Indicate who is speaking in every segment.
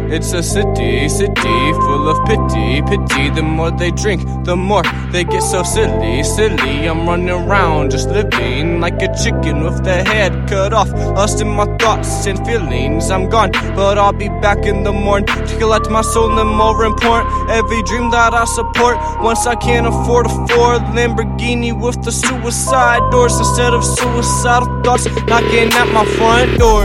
Speaker 1: It's a city full of pity. The more they drink, the more they get so silly. I'm running around just living like a chicken with the head cut off. Lost in my thoughts and feelings, I'm gone, but I'll be back in the morning to collect my soul and more important. Every dream that I support, once I can't afford a Ford Lamborghini with the suicide doors instead of suicidal thoughts knocking at my front door.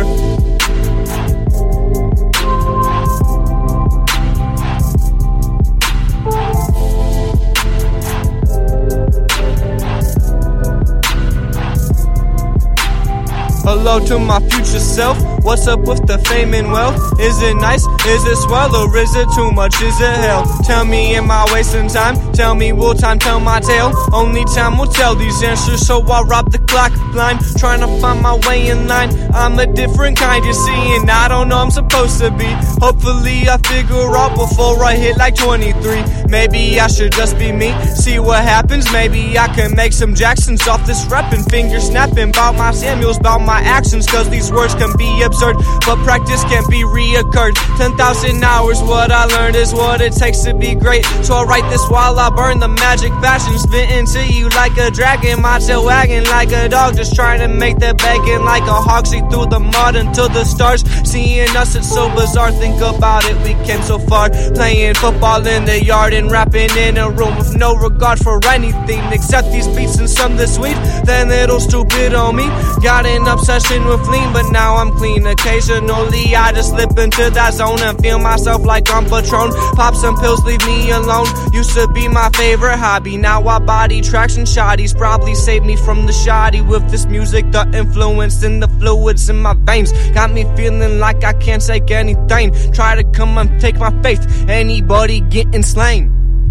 Speaker 1: Hello to my future self. What's up with the fame and wealth? Is it nice? Is it swell? Or is it too much? Is it hell? Tell me, am I wasting time? Tell me, will time tell my tale? Only time will tell these answers, so I rob the clock blind, trying to find my way in line. I'm a different kind, you see, and I don't know I'm supposed to be. Hopefully I figure out before I hit like 23. Maybe I should just be me, see what happens. Maybe I can make some Jacksons off this reppin', finger snapping bout my Samuels, bout my actions, cause these words can be absurd, but practice can't be reoccurred. 10,000 hours, what I learned is what it takes to be great. So I write this while I burn the magic passion, spitting to you like a dragon, my tail wagging like a dog, just trying to make the bacon like a hog, see through the mud until the stars. Seeing us, it's so bizarre, think about it, we came so far, playing football in the yard and rapping in a room with no regard for anything except these beats and some that's sweet. Then little stupid on me got an obsession with lean, but now I'm clean. Occasionally I just slip into that zone and feel myself like I'm Patron. Pop some pills, leave me alone. Used to be my favorite hobby, now I body tracks and shotties. Probably saved me from the shoddy with this music. The influence in the fluids in my veins got me feeling like I can't take anything. Try to come and take my faith, anybody getting slain.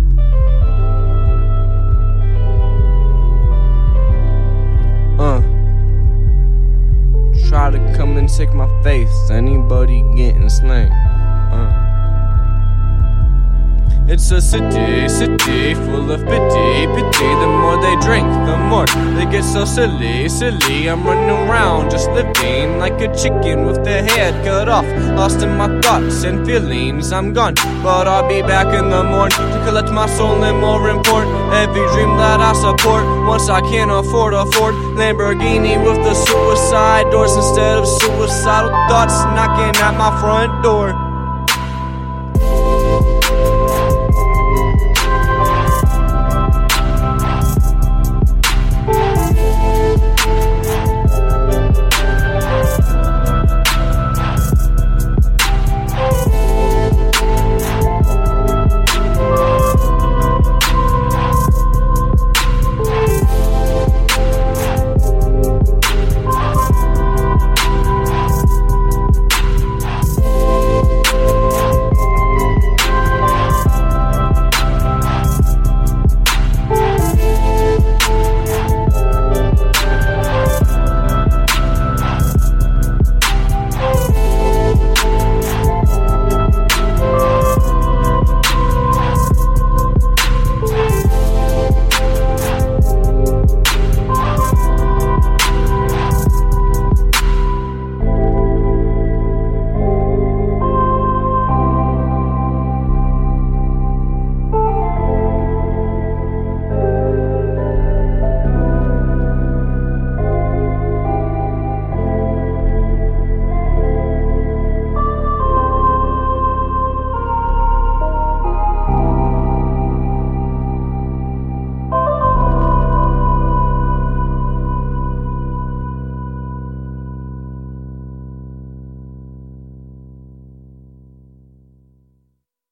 Speaker 1: Try to come and take my faith, anybody getting slain. It's a city full of pity. The more they drink, the more they get so silly. I'm running around just living like a chicken with the head cut off. Lost in my thoughts and feelings, I'm gone, but I'll be back in the morning to collect my soul and more important. Every dream that I support, once I can't afford a Ford Lamborghini with the suicide doors instead of suicidal thoughts knocking at my front door.